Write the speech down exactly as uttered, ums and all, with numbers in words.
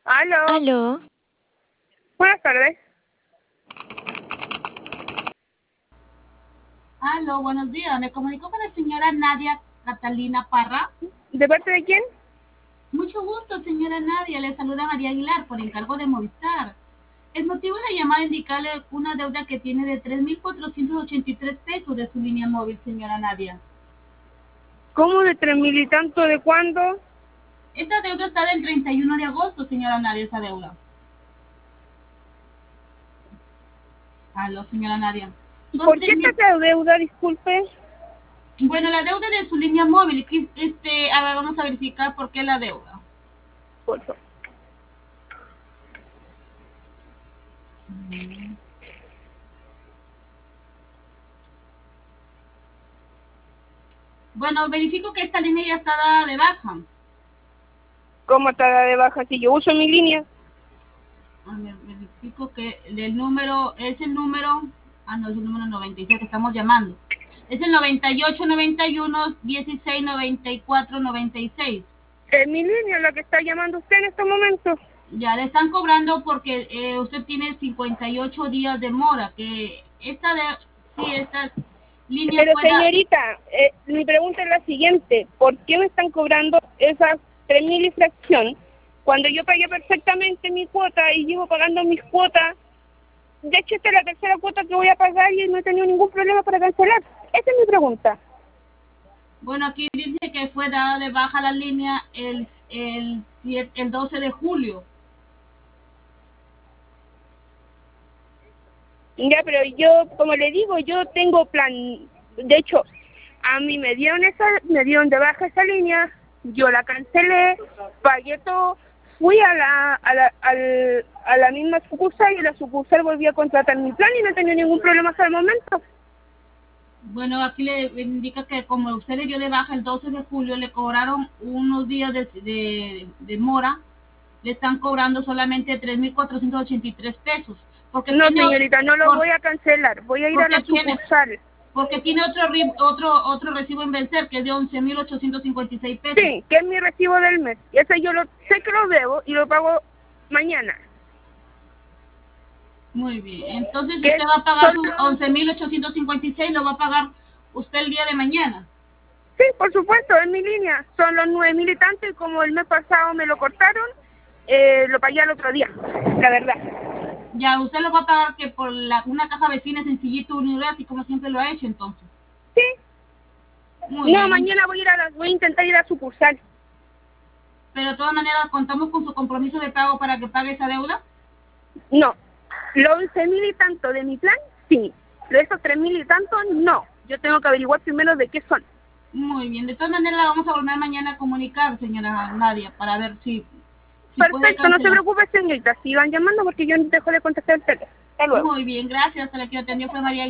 Aló. Aló. Buenas tardes. Aló, buenos días. Me comunico con la señora Nadia Catalina Parra. ¿De parte de quién? Mucho gusto, señora Nadia. Le saluda María Aguilar por encargo de Movistar. El motivo de la llamada es indicarle una deuda que tiene de tres mil cuatrocientos ochenta y tres pesos de su línea móvil, señora Nadia. ¿Cómo de tres mil y tanto? ¿De cuándo? Esta deuda está del treinta y uno de agosto, señora Nadia, esa deuda. Aló, señora Nadia. Son ¿Por tres qué mil... está deuda? Disculpe. Bueno, la deuda de su línea móvil. Este, a ver, vamos a verificar por qué la deuda. Por favor. Bueno, verifico que esta línea ya está dada de baja. ¿Cómo está de baja si yo uso mi línea? A ver, verifico que el número es el número, ah no, es el número noventa y seis que estamos llamando. Es el noventa y ocho, noventa y uno, dieciséis, noventa y cuatro, noventa y seis. Es mi línea la que está llamando usted en estos momentos. Ya le están cobrando porque eh, usted tiene cincuenta y ocho días de mora, que esta de, sí, esta línea Pero pueda... señorita, eh, mi pregunta es la siguiente. ¿Por qué me están cobrando esas tres mil y fracción cuando yo pagué perfectamente mi cuota y llevo pagando mis cuotas? De hecho, esta es la tercera cuota que voy a pagar y no he tenido ningún problema para cancelar. Esa es mi pregunta. Bueno, aquí dice que fue dada de baja la línea el, el, el doce de julio. Ya, pero yo, como le digo, yo tengo plan. De hecho, a mí me dieron esa, me dieron de baja esa línea, yo la cancelé, pagué todo, fui a la, a la, al, a la misma sucursal y la sucursal volvió a contratar mi plan y no he tenido ningún problema hasta el momento. Bueno, aquí le indica que como usted le dio de baja el doce de julio, le cobraron unos días de, de, de mora, le están cobrando solamente tres mil cuatrocientos ochenta y tres pesos. Porque No, tiene, señorita, no lo por, voy a cancelar, voy a ir a la sucursal. Tiene, porque tiene otro, otro, otro recibo en vencer que es de once mil ochocientos cincuenta y seis pesos. Sí, que es mi recibo del mes. Y ese yo lo sé que lo debo y lo pago mañana. Muy bien, entonces usted va a pagar sus once mil ochocientos cincuenta y seis, lo va a pagar usted el día de mañana. Sí, por supuesto, es mi línea. Son los nueve mil y tanto y como el mes pasado me lo cortaron, eh, lo pagué al otro día, la verdad. Ya, usted lo va a pagar que por la, una caja vecina sencillito, unidad, y como siempre lo ha hecho entonces. Sí. Muy no, bien. mañana voy a ir a la, voy a intentar ir a sucursal. Pero de todas maneras, ¿contamos con su compromiso de pago para que pague esa deuda? No. Los once mil y tanto de mi plan, sí. Pero esos tres mil y tanto, no. Yo tengo que averiguar primero de qué son. Muy bien. De todas maneras, la vamos a volver mañana a comunicar, señora Nadia, para ver si... si Perfecto, no se preocupe, señorita. Sigan llamando porque yo no dejo de contestar el teléfono. Hasta luego. Muy bien, gracias. A la que atendió fue María